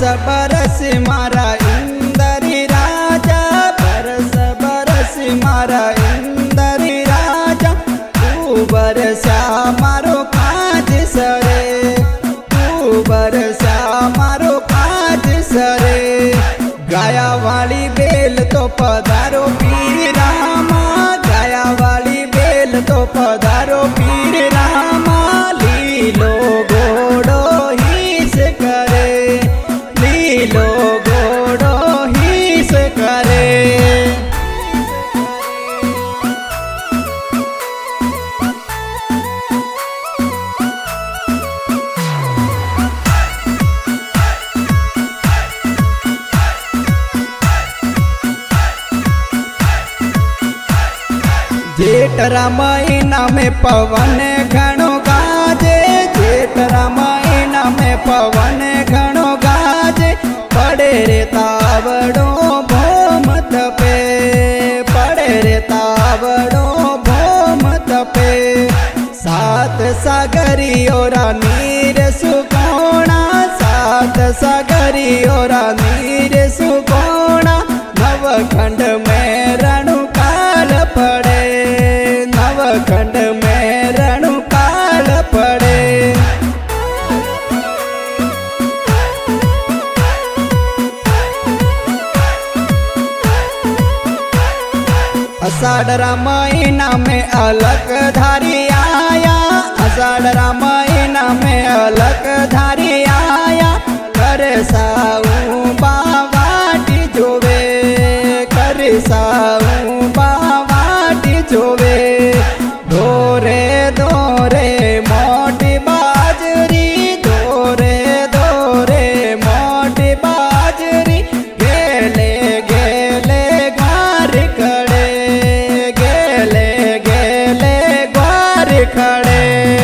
बरस मारा इंदरी राजा, बरस बरस मारा इंदरी राजा। तू बरसा मारो काज सरे, तू बरसा मारो काज सरे। गाया वाली बेल तो पधारो पीर रामा, गाया वाली बेल तो पधारो पीर रामा। लीलो घोड़ो हीस करे, लीलो घोड़ो हीस करे। जेठरा महीना में पवन घणो गाजे, जेठरा महीना में पवन घणो गाजे। पड़े रे तावड़ो भोमत पे, पड़े रे तावड़ो भोमत पे। सात सागरियोरा नीर सुकोणा, सात सागरियोरा नीर सुकोणा। नवखंड में रणुकाल पड़े, नवखंड में रणुकाल पड़े। अषाढ़ महीना में अलग धारी आया, अषाढ़ महीना में अलग धारी आया। कर साऊ बावाटी जोवे, कर साऊ बावाटी जोवे। दोरे दोरे मोटी बाजरी, दोरे दोरे मोटी बाजरी। गेले गेले ग्वार खड़े, गेले गेले ग्वार खड़े।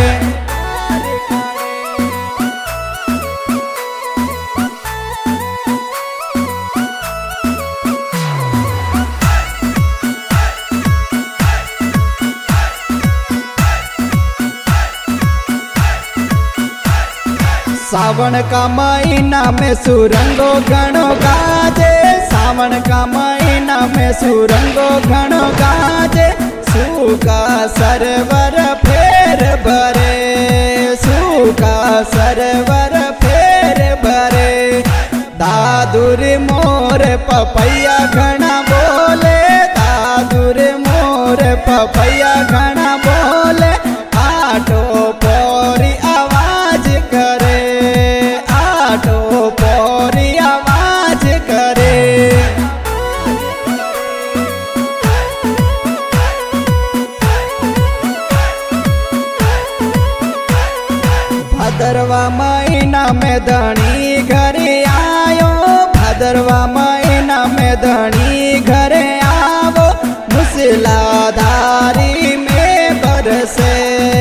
सावन का महीना में सुरंगो घणो गाजे, सावन का महीना में सुरंगो घणो गाजे। सूखा सरवर फेर भरे, सूखा सरवर फेर भरे। दादुर मोर पपैया घना बोले, दादुर मोर पपैया घना बोले। आटो पोरी आवाज करे, आटो पोरी आवाज करे। भादरवा महीना में धनी घरे आयो, भादरवा महीना में धनी घरे आवो। मूसलाधारी में बरसे,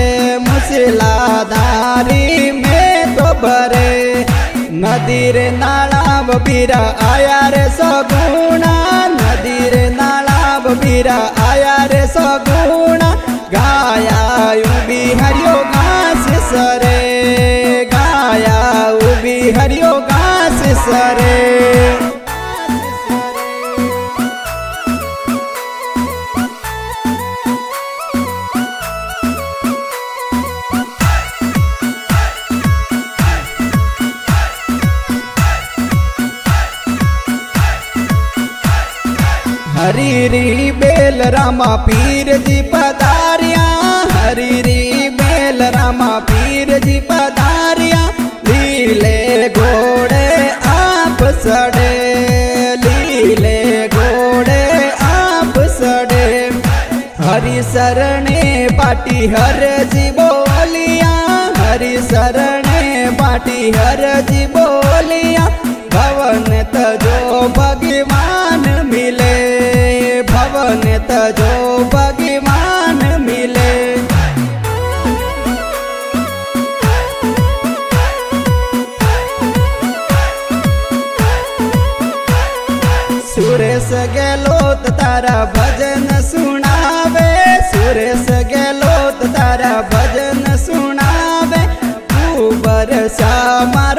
मूसलाधारी में तो भरे। नदी रे नालाब बीरा आया रे सगुणा, नदी रे नालाब बीरा आया रे सगुणा। गाया उबी हरियो घास सरे, गाया उबी हरियो घास सरे। हरी री बेल रामा पीर जी पधारिया, हरी री बेल रामा पीर जी पधारिया। लीले घोड़े आप सड़े, लीले घोड़े आप सड़े। हरि शरणे बाटी हर जी बोलिया, हरि शरणे बाटी हर जी बोलिया। भवन तजो भगवान मिले, भवन तजो भगवान मिले। सुरेश गेलोत तारा भजन सुनावे, सुरेश गेलोत तारा भजन सुनावे। तू बरसा मारो